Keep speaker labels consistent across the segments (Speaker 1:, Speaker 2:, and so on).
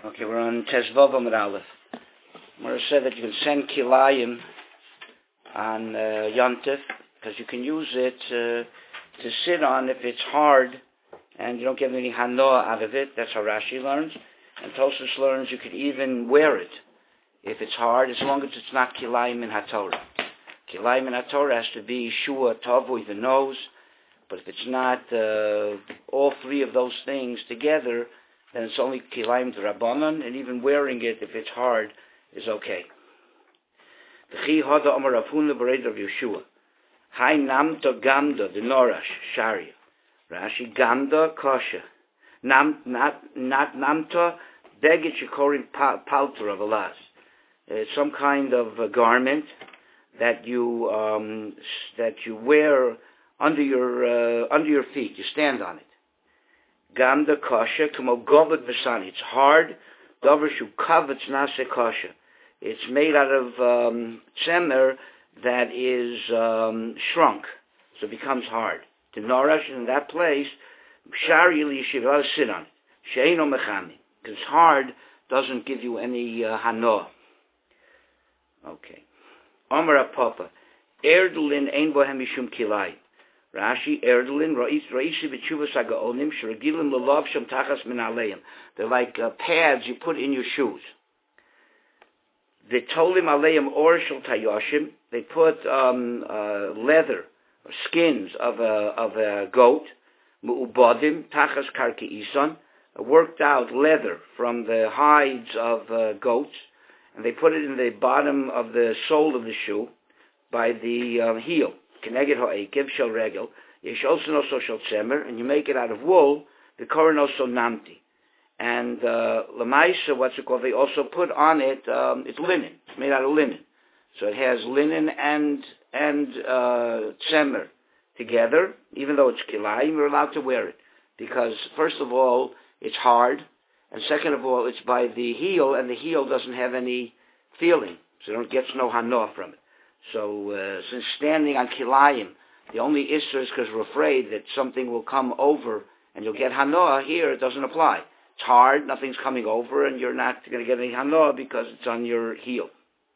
Speaker 1: Okay, we're on Tezvav Amud Aleph. Mara said that you can send kilayim on Yontif because you can use it to sit on if it's hard and you don't get any hanoah out of it. That's how Rashi learns. And Tosfos learns you could even wear it if it's hard, as long as it's not kilayim in HaTorah. Kilayim in HaTorah has to be shua, tavui, the nose. But if it's not all three of those things together, then it's only kilayim d'Rabbanan, and even wearing it, if it's hard, is okay. V'chi hada amar Rav Huna b'reid Rav Yeshua. Hai namta gamda, the Norash, Sharia. Rashi, gamda, kosher. Not namta, begit shekorin palter of alas. It's some kind of a garment that you wear under your feet. You stand on it. Gamda kosher, kamo govet v'sani. It's hard. Davar shu kavetz nase kosher. It's made out of tzemer that is shrunk, so it becomes hard. The Norash in that place, shari yishiv, you sit on it. She'eno mechami, because hard doesn't give you any hanoah. Okay. Amar Papa, erdulin ein bohem mishum kilai. Rashi, erdulin, raisi b'tshuvas hagaonim, shregilim lelav shem tachas min aleim. They're like pads you put in your shoes. V'tolim aleim or shel tayoshim. They put leather or skins of a goat. Mu'ubadim tachas karki ison, worked out leather from the hides of goats, and they put it in the bottom of the sole of the shoe by the heel. Keneged ha'ekev shel regel, yesh also shel tzemer, and you make it out of wool. The koren also namti, and lemaisa, what's it called? They also put on it. It's linen. It's made out of linen, so it has linen and tzemer together. Even though it's kilayim, you're allowed to wear it because first of all, it's hard, and second of all, it's by the heel, and the heel doesn't have any feeling, so you don't get no hanoah from it. So since standing on kilayim, the only issur is because we're afraid that something will come over and you'll get hanoah. Here it doesn't apply. It's hard, nothing's coming over, and you're not going to get any hanoah because it's on your heel.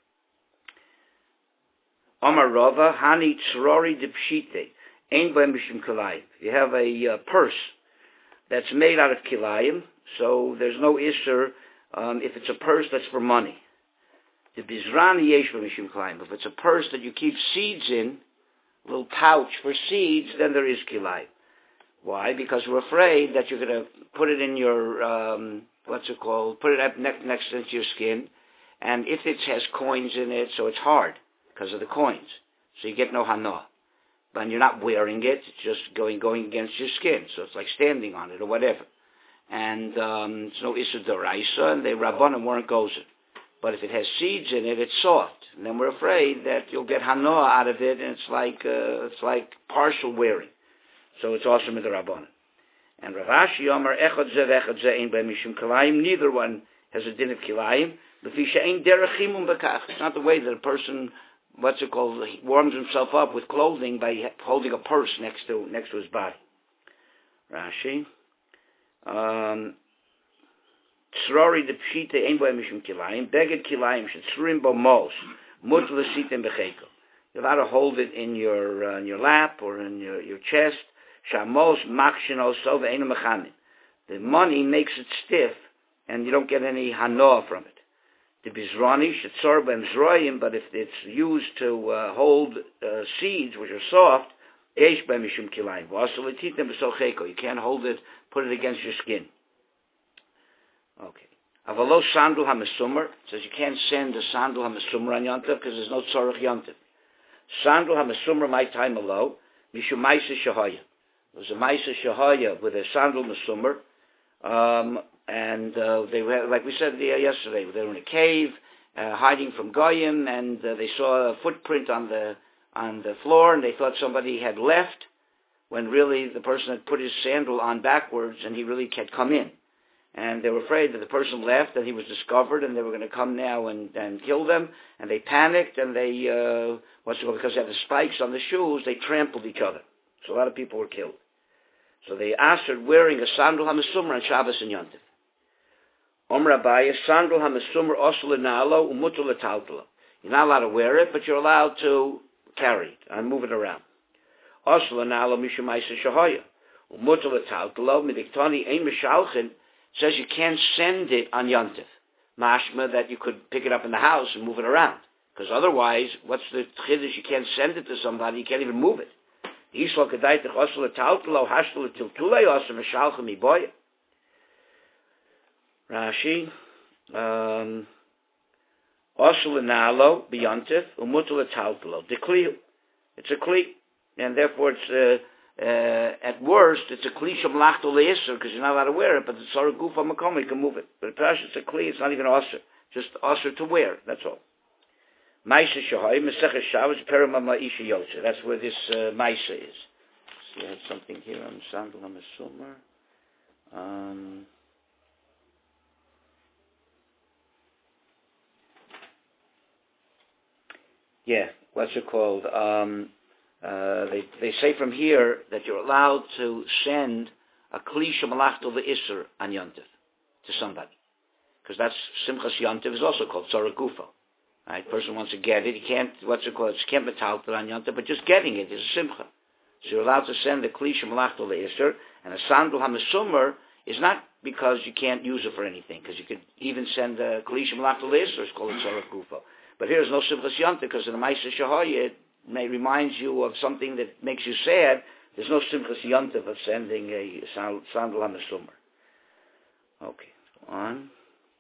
Speaker 1: Amar Rava, hani tzrori de pshite, ein bohem mishum kilayim. You have a purse that's made out of kilayim, so there's no issur if it's a purse that's for money. The bizrani yesh mishum kilayim. If it's a purse that you keep seeds in, a little pouch for seeds, then there is kilayim. Why? Because we're afraid that you're going to put it in your, put it up next to your skin, and if it has coins in it, so it's hard because of the coins. So you get no hanoah. But you're not wearing it, it's just going against your skin, so it's like standing on it or whatever. And it's no issur d'oraisa, and the Rabbanim weren't gozer. But if it has seeds in it, it's soft, and then we're afraid that you'll get hanoah out of it, and it's like partial wearing. So it's also with the Rabbanim. And Rav Ashi Omer echad zeh ein bohem mishum kilayim. Neither one has a din of kilayim. Lefi she'ein derech chimum bekach. It's not the way that a person, warms himself up with clothing by holding a purse next to his body. Rashi. Tzrori de pshite ein bohem mishum kilayim. Beged kilayim shetzruim bo mos. Mut l'sitem becheko. You're allowed to hold it in your lap or in your chest. Shamos machshino so ve'enu mechanim. The money makes it stiff, and you don't get any hanoah from it. The bizrani shetzor b'em zroyim, but if it's used to hold seeds which are soft, yesh b'em mishum kilayim. V'aso l'titem b'socheko. You can't hold it, put it against your skin. Okay. Avalo sandal hamesumar says you can't send a sandal hamesumar on yontif because there's no tzorach yontif. Sandal hamesumar my time alo mishum ma'isa shahaya. There was a ma'isa shahaya with a sandal mesumar, and they were, like we said yesterday, they were in a cave hiding from goyim, and they saw a footprint on the floor, and they thought somebody had left, when really the person had put his sandal on backwards, and he really had come in. And they were afraid that the person left, and he was discovered, and they were going to come now and kill them. And they panicked, and they, because they had the spikes on the shoes, they trampled each other. So a lot of people were killed. So they asked wearing a sandal hamesumar on Shabbos and Yontif. Omer Abaye, sandal hamasumar osel nalo umutul letaltalo. You're not allowed to wear it, but you're allowed to carry it and move it around. Osel nalo mishumaisa shahaya. Umutul letaltalo midiktani ein mishalchin says you can't send it on Yontif. Mashma that you could pick it up in the house and move it around. Because otherwise, what's the chiddush? You can't send it to somebody, you can't even move it. Rashi, it's a kli, and therefore it's at worst it's a kli shamlachto leisur because you're not allowed to wear it, but it's sort of goof on makom, you can move it. But it's a kli, it's not even osir, just osir to wear. That's all. Maisa Shahay, Mesech Shabbos, Peramama Isha Yotze. That's where this Maisa is. See, I had something here on Sandal HaMesumar. What's it called? They say from here that you're allowed to send a Klisha Malachto Ve'isr on Yontif to somebody. Because that's Simchas Yontif is also called Tzara Gufo. Right, person wants to get it. He can't. What's it called? It's can't metaltal on Yontif, but just getting it is a simcha. So you're allowed to send a kli shemalachto leisur, and a sandal hamesumer is not because you can't use it for anything, because you could even send a kli shemalachto leisur. It's called a tzarach gufo. But here's no simchas Yontif because in the Ma'aser Shahaya it may remind you of something that makes you sad. There's no simchas Yontif of sending a sandal hamesumer. Okay, on.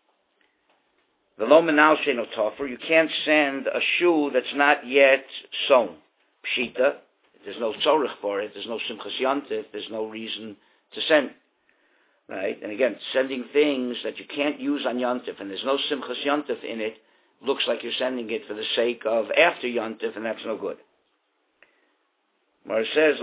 Speaker 1: You can't send a shoe that's not yet sewn. Pshita, there's no tzorich for it, there's no simchas yontif, there's no reason to send. Right? And again, sending things that you can't use on yontif and there's no simchas yontif in it, looks like you're sending it for the sake of after yontif, and that's no good. Where it says,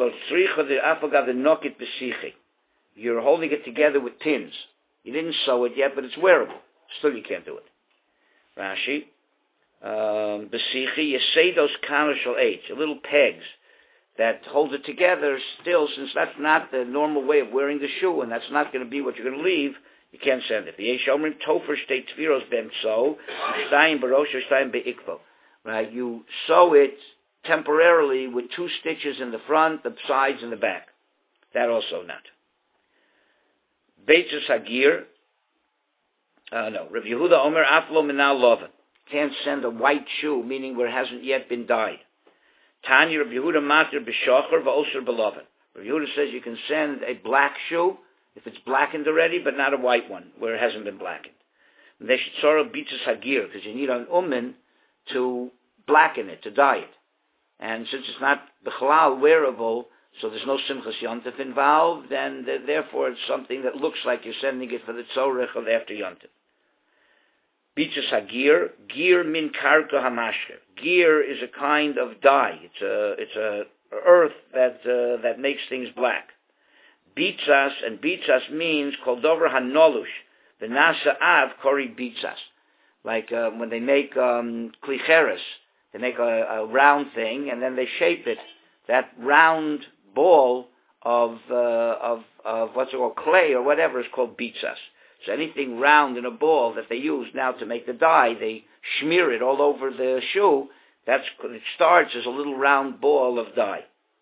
Speaker 1: you're holding it together with pins. You didn't sew it yet, but it's wearable. Still you can't do it. Rashi, Besichi, Yesedos Kanashal H, little pegs that hold it together still, since that's not the normal way of wearing the shoe, and that's not going to be what you're going to leave, you can't send it. The Yeshomrim Topher State Tviros Bem So, Stein Barosha Stein Beikvo. Right, you sew it temporarily with 2 stitches in the front, the sides, and the back. That also not. Beitzes Hagir, no, Rav Yehuda Omer Aflo Minal Loven. Can't send a white shoe, meaning where it hasn't yet been dyed. Tanya Rav Yehuda Matir B'Shocher V'Oser B'Loven. Rav Yehuda says you can send a black shoe if it's blackened already, but not a white one where it hasn't been blackened. And they should sort of Beitzes Hagir because you need an umin to blacken it, to dye it. And since it's not b'chalal wearable, so there's no simchas yontif involved, and therefore it's something that looks like you're sending it for the tzorech of after yontif. Bitzas hagir, gir min karka hamashker. Gir is a kind of dye. It's a earth that makes things black. Bitzas, and bitzas means kol dover hanolush. The nasa av kori bitzas. Like when they make klicheres, they make a round thing and then they shape it. That round ball of what's it called, clay or whatever, is called bitzas. So anything round in a ball that they use now to make the dye, they smear it all over the shoe. It starts as a little round ball of dye.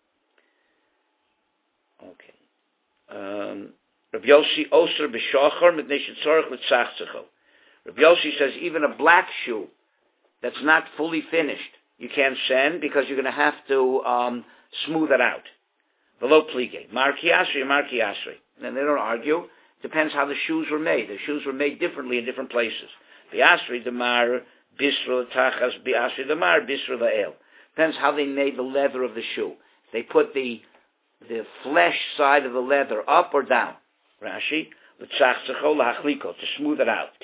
Speaker 1: Okay. Rabbi Yossi Oser b'Shachar Midnei Shetzorach L'Tzachzecho. Rabbi Yossi says even a black shoe that's not fully finished, you can't send because you're going to have to smooth it out. Below plige. Marki Asri. And they don't argue. Depends how the shoes were made. The shoes were made differently in different places. The Asri, the Mar, Bisra, Tachas, Asri, the Mar, Bisra, the El. Depends how they made the leather of the shoe. They put the flesh side of the leather up or down. Rashi, to smooth it out.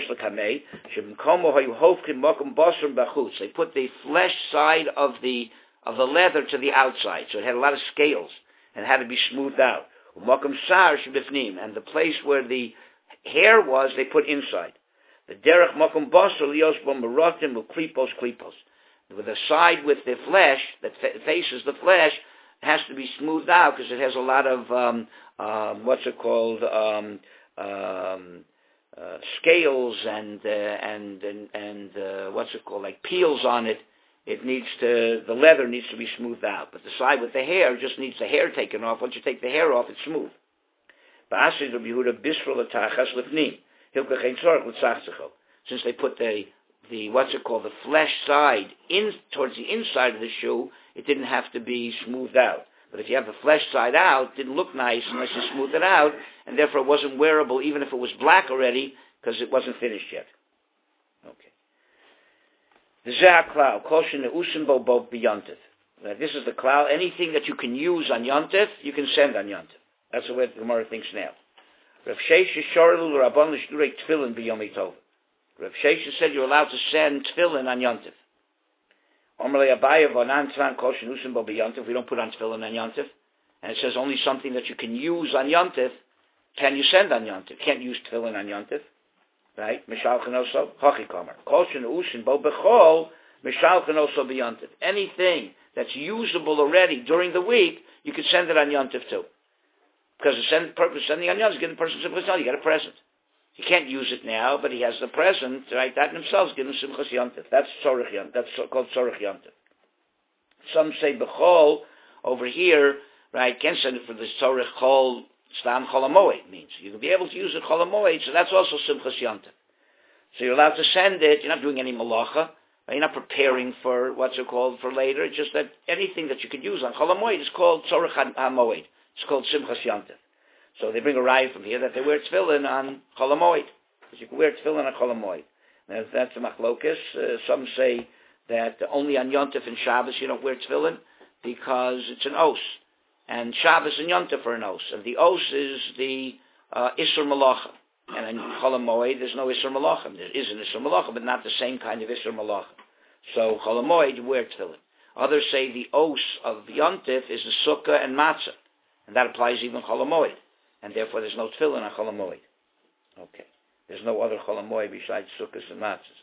Speaker 1: They put the flesh side of the leather to the outside, so it had a lot of scales and had to be smoothed out. And the place where the hair was, they put inside. The derech makom basar lios bomaratim uklipos klipos. With the side with the flesh that faces the flesh has to be smoothed out because it has a lot of scales and what's it called, like peels on it. The leather needs to be smoothed out. But the side with the hair just needs the hair taken off. Once you take the hair off, it's smooth. Since they put the flesh side in towards the inside of the shoe, it didn't have to be smoothed out. But if you have the flesh side out, it didn't look nice unless you smoothed it out, and therefore it wasn't wearable even if it was black already, because it wasn't finished yet. Okay. This is the klal. Anything that you can use on Yontif, you can send on Yontif. That's the way the Gemara thinks now. Rav Sheshes said you're allowed to send tefillin on Yontif. We don't put on tefillin on Yontif. And it says only something that you can use on Yontif can you send on Yontif. Can't use tefillin on Yontif. Right? Anything that's usable already during the week, you can send it on Yontif too. Because the purpose of sending on Yontif is giving the person Simchas Yontif. You get a present. He can't use it now, but he has the present, right? That in himself is giving Simchas Yontif. That's Tzorech Yontif. That's called Tzorech Yontif. Some say B'chol over here, right? Can't send it for the Tzorech Chol Stam Chol HaMoed means you can be able to use it Chol HaMoed, so that's also Simchas Yontif. So you're allowed to send it. You're not doing any malacha. Right? You're not preparing for what's it called for later. It's just that anything that you can use on Chol HaMoed is called Tzorech HaMoed. It's called Simchas Yontif. So they bring a raya from here that they wear tefillin on Chol HaMoed. Because you can wear tefillin on Chol HaMoed. That's a machlokas. Some say that only on Yontif and Shabbos you don't wear tefillin because it's an os. And Shabbos and Yontif are an os. And the os is the Isur Malacha. And in Chol HaMoed there's no Isur Malacha. There is an Isur Malacha, but not the same kind of Isur Malacha. So Chol HaMoed you wear tefillin. Others say the os of Yontif is the sukkah and matzah. And that applies even Chol HaMoed. And therefore there's no tefillin on Chol HaMoed. Okay. There's no other Chol HaMoed besides sukkahs and matzahs.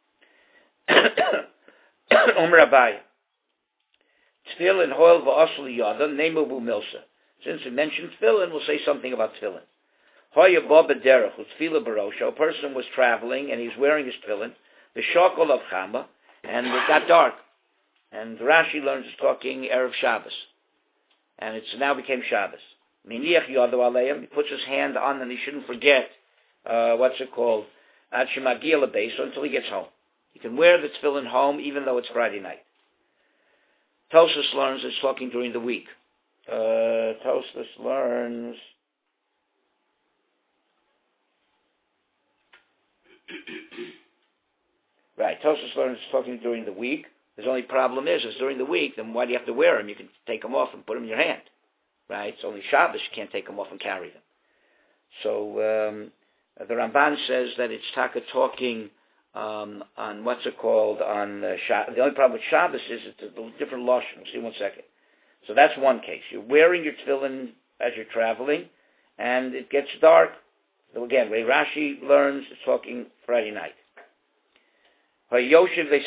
Speaker 1: Okay. Abai. Tefillin hoil v'asl yada nemu bu milsa. Since we mentioned tefillin, we'll say something about tefillin. Hoya ba b'derech u'tefillah barosha. A person was traveling and he's wearing his tefillin. The shakol of chama, and it got dark. And Rashi learns it's talking Erev Shabbos. And it's now became Shabbos. Miniach yadu aleim. He puts his hand on and he shouldn't forget, what's it called? Ad shemagia lebeis, until he gets home. You can wear the tefillin home even though it's Friday night. Tosfos learns it's talking during the week. Tosfos learns right. Tosfos learns it's talking during the week. His only problem is during the week, then why do you have to wear them? You can take them off and put them in your hand. Right? It's only Shabbos you can't take them off and carry them. So the Ramban says that it's taka talking on what's it called on the only problem with Shabbos is it's a different lashon. We'll see 1 second. So that's one case. You're wearing your tefillin as you're traveling, and it gets dark. So again, Ray Rashi learns it's talking Friday night. You sit in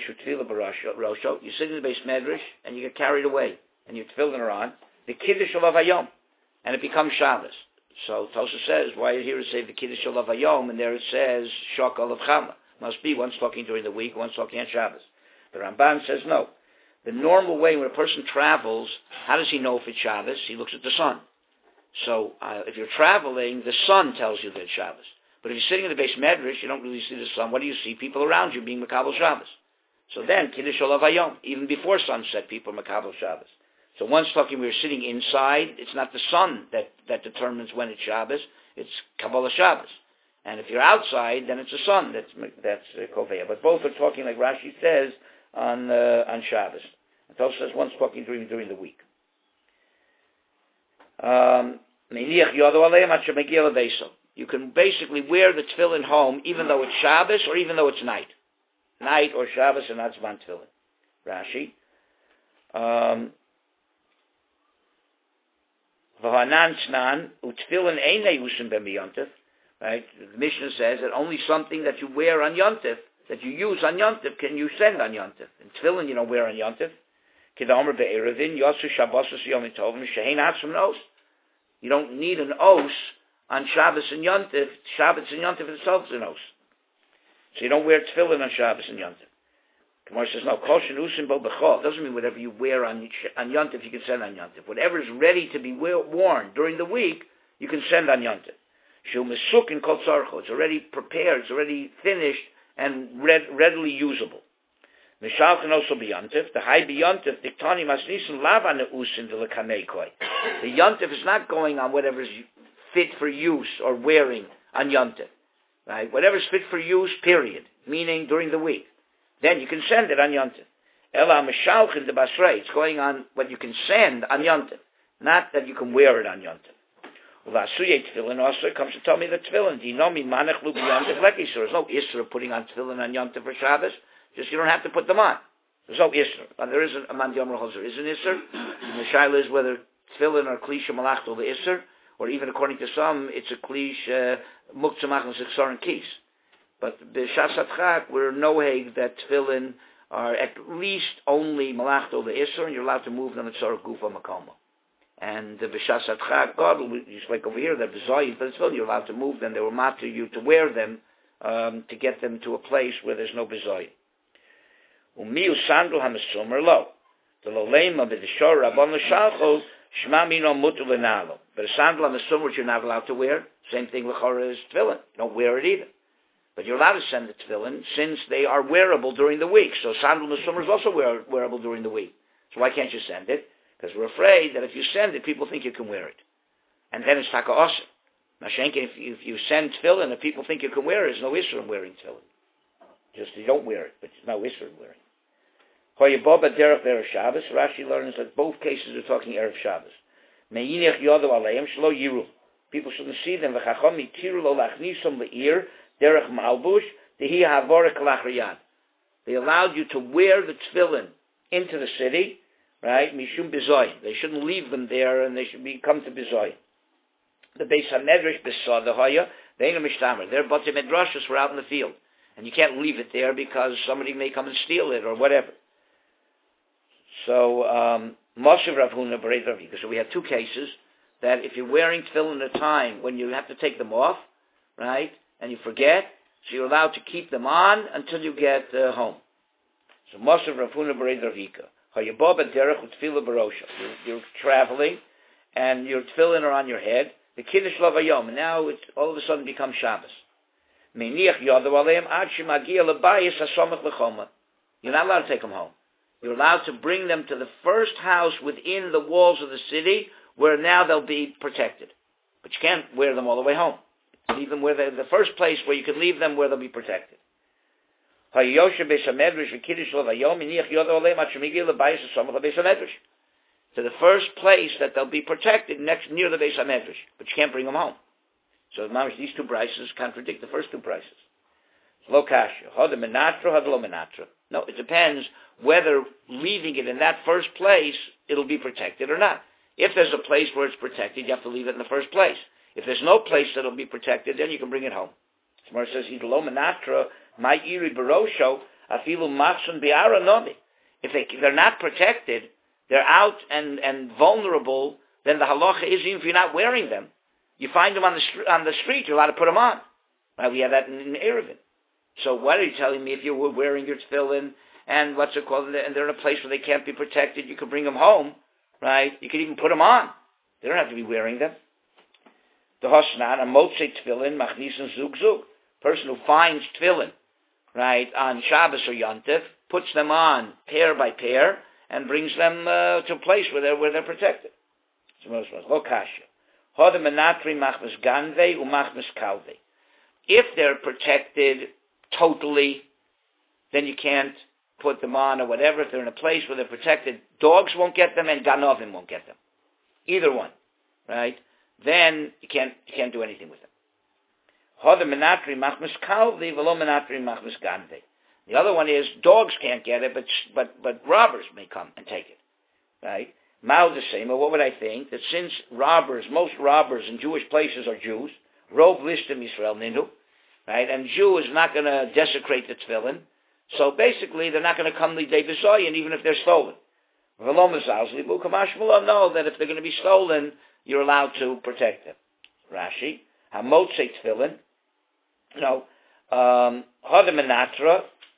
Speaker 1: the base medrash and you get carried away, and your tefillin are on. The Kiddush of Hayom, and it becomes Shabbos. So Tosfos says, why are you here to say the Kiddush of Hayom, and there it says Shakal of Chama? Must be one's talking during the week, one's talking on Shabbos. The Ramban says no. The normal way when a person travels, how does he know if it's Shabbos? He looks at the sun. So if you're traveling, the sun tells you that it's Shabbos. But if you're sitting in the base medrash, you don't really see the sun. What do you see? People around you being Makabel Shabbos. So then, Kiddush of Hayom, even before sunset, people are Makabel Shabbos. So one's talking, we're sitting inside. It's not the sun that determines when it's Shabbos. It's Kabbalah Shabbos. And if you're outside, then it's the sun that's Koveya. But both are talking, like Rashi says, on Shabbos. And Tosfos says one's talking during the week. You can basically wear the tefillin home, even though it's Shabbos or even though it's night. Night or Shabbos and not Zman tefillin. Rashi. Right? The Mishnah says that only something that you wear on Yontif, that you use on Yontif, can you send on Yontif. And tefillin you don't wear on Yontif. You don't need an os on Shabbos and Yontif. Shabbos and Yontif itself is an os. So you don't wear tefillin on Shabbos and Yontif. Gemara says, no, kol shenusin bo b'chol. It doesn't mean whatever you wear on Yontif you can send on Yontif. Whatever is ready to be worn during the week, you can send on Yontif. Shu mesuk in kol tzarcho. It's already prepared, it's already finished, and readily usable. Mishal can also be Yontif. The high be Yontif, diktani masnisin lava neusin de lekanekoi. The Yontif is not going on whatever's fit for use or wearing on Yontif. Right? Whatever's fit for use, period. Meaning during the week. Then you can send it on Yontif. Ela mishalchin de basrei. It's going on what you can send on Yontif. Not that you can wear it on Yontif. Ulasuye tefillin also comes to tell me the tefillin. Dinomi manech lu b'Yontif leki. So there's no issur of putting on tefillin on Yontif for Shabbos. Just you don't have to put them on. There's no issur. And there isn't a man yom there is an issur. And the shaila is whether tefillin or klisha malachto the issur, or even according to some, it's a klish muktzamach and ziksar and kis. But b'shas atchak, we're no heg that tefillin are at least only malachto the issur, and you're allowed to move them at tzarech gufa makoma. And the b'shas atchak, God, just like over here, that b'zoyin, but tefillin, you're allowed to move them. They were matter you to wear them to get them to a place where there's no b'zoyin. Umiu sandal ha'mesumer lo. The lolema b'dishor rabon l'shalchol shma mino mutu v'nalo. But a sandal ha'mesumer which you're not allowed to wear, same thing l'chora is tefillin. Don't wear it either. But you're allowed to send the tefillin since they are wearable during the week. So sandal ha'mesumer is also wearable during the week. So why can't you send it? Because we're afraid that if you send it, people think you can wear it. And then it's taka awesome. Mashenka, if you send tefillin and people think you can wear it, there's no issue in wearing tefillin. Just you don't wear it, but there's no issue in wearing it. Hoyeboba derech erev Shabbos. Rashi learns that both cases are talking erev Shabbos. Meinich yodo aleim shlo yiru. People shouldn't see them. V'chachom itiru lo lachnisom le'ir derech malbush dehi havorek lachriyan. They allowed you to wear the tefillin into the city, right? Mishum bizoyin. They shouldn't leave them there, and they should come to bizoyin. The Beis HaMedrash besod the hoya they ain't a mishtamer. Their bate medrashos were out in the field, and you can't leave it there because somebody may come and steal it or whatever. So, Moshe Rav Huna B'rei Rav Yika. So we have two cases that if you're wearing tefillin at a time when you have to take them off, right, and you forget, so you're allowed to keep them on until you get home. So Moshe Rav Huna B'rei Rav Yika. Hayabob derech u'tefillah barosha. You're traveling, and your tefillin are on your head. The kiddush lavayom, and now it all of a sudden becomes Shabbos. Meiniach yadav aleim ad shemagia lebayis hasomach lechoma. You're not allowed to take them home. You're allowed to bring them to the first house within the walls of the city where now they'll be protected. But you can't wear them all the way home. Leave them where the first place where you can leave them where they'll be protected. To the first place that they'll be protected next near the Beis HaMedrash. But you can't bring them home. So these two prices contradict the first two prices. Lo kasha. Hada menatra, hada lo menatra. No, it depends whether leaving it in that first place, it'll be protected or not. If there's a place where it's protected, you have to leave it in the first place. If there's no place that'll be protected, then you can bring it home. Gemara says, lo menatra, my iri barosho, afilu machsun bi'ara nomi. If they're not protected, they're out and vulnerable, then the halacha is even if you're not wearing them, you find them on the street, you're allowed to put them on. Right? We have that in Erevin. So what are you telling me if you were wearing your tefillin and what's it called, and they're in a place where they can't be protected, you can bring them home, right? You can even put them on. They don't have to be wearing them. The hosnan, a motzei tefillin, machnisan zug zug. Person who finds tefillin, right, on Shabbos or Yontif, puts them on pair by pair, and brings them to a place where they're protected. If they're protected totally, then you can't put them on or whatever. If they're in a place where they're protected, dogs won't get them and ganovim won't get them. Either one, right? Then you can't do anything with them. The other one is dogs can't get it, but robbers may come and take it, right? Mao the same. What would I think? That since most robbers in Jewish places are Jews, rov listim Yisrael ninu, right? And Jew is not going to desecrate the tefillin, so basically they're not going to come lidei b'zoyin even if they're stolen. Know that if they're going to be stolen, you're allowed to protect them. Rashi, Hamotzei tefillin. No. Hodem menatra.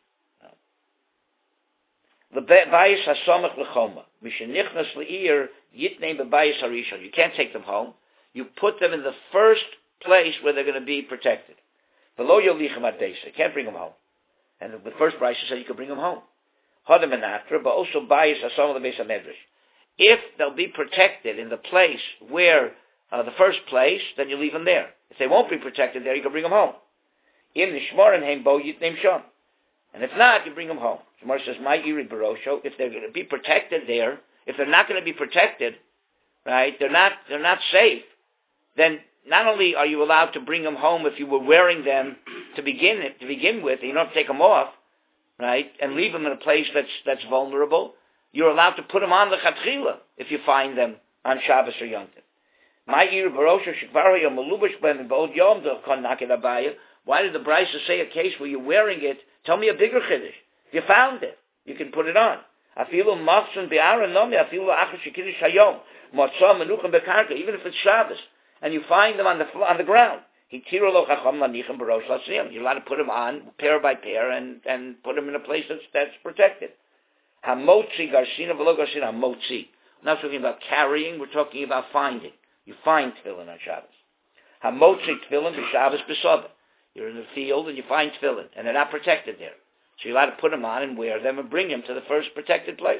Speaker 1: The bayis hasomach lechoma. Mishenichnas leir yitneim bebayis harishon. You can't take them home. You put them in the first place where they're going to be protected. Below yolichem adesa. You can't bring them home. And the first price said you could bring them home. Hodem menatra, but also bayis hasomach lebeis hamedrash. If they'll be protected in the place where the first place, then you leave them there. If they won't be protected there, you can bring them home. In the shmoren heim bo yitneim shom. And if not, you bring them home. Gemara says, "My iri barosho." If they're going to be protected there, if they're not going to be protected, right? They're not safe. Then not only are you allowed to bring them home if you were wearing them to begin with, and you don't have to take them off, right? And leave them in a place that's vulnerable. You're allowed to put them on the chatchila if you find them on Shabbos or Yom Tov. My iri barosho shekvar hayom melubash b'hem b'od yom kon naket abaya. Why did the Brisa say a case where you're wearing it? Tell me a bigger chiddush. If you found it, you can put it on. Afilu machzon be'aron nomi, afilu achas shekiddush hayom, motzah menuchem bekarka, even if it's Shabbos, and you find them on the ground. Hitiro lo chacham lanichem barosh lasiyam. You're allowed to put them on pair by pair and put them in a place that's protected. Hamotzi garsina v'lo garsina hamotzi. We're not talking about carrying. We're talking about finding. You find tefillin on Shabbos. Hamotzi tefillin b'Shabbos b'soda. You're in the field and you find tefillin, and they're not protected there. So you're allowed to put them on and wear them and bring them to the first protected place.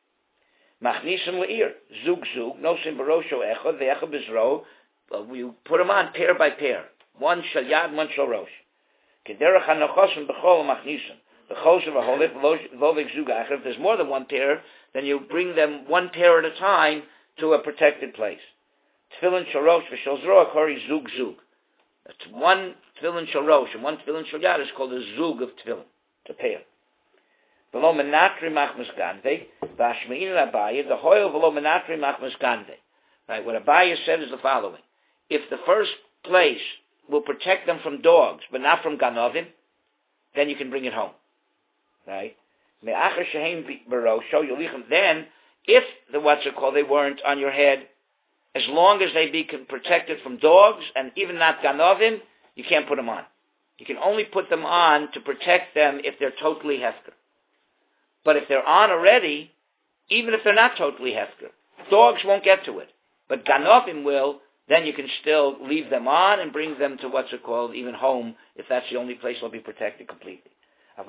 Speaker 1: Machnisim le'ir. Zug, nosim barosho echad, ve'echad bizro. We put them on pair by pair. One shal yad, one shal rosh. Kederach hanochosim b'chol machnisim. B'chosim v'holif v'ovik zug echad. If there's more than one pair, then you bring them one pair at a time to a protected place. Tefillin shal rosh v'shal zroa kori zug. That's one tefillin shal rosh and one tefillin shal yad is called a zug of tefillin, to pair. V'lo menatri machmas gande, v'ashmein Abaye, the hoil v'lo menatri machmas gande. Right, what Abaye said is the following. If the first place will protect them from dogs, but not from ganovim, then you can bring it home. Right? Me'achar sheheim barosho yolichem. Then, if they weren't on your head, as long as they be protected from dogs and even not ganovim, you can't put them on. You can only put them on to protect them if they're totally hefker. But if they're on already, even if they're not totally hefker, dogs won't get to it. But ganovim will, then you can still leave them on and bring them to even home, if that's the only place they'll be protected completely. If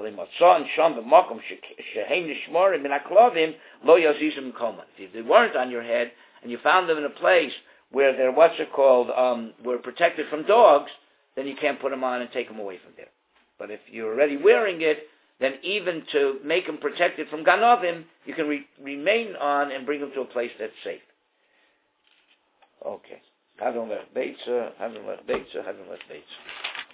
Speaker 1: they weren't on your head, and you found them in a place where they're were protected from dogs, then you can't put them on and take them away from there. But if you're already wearing it, then even to make them protected from ganovim, you can remain on and bring them to a place that's safe. Okay. Hadon lech beitza.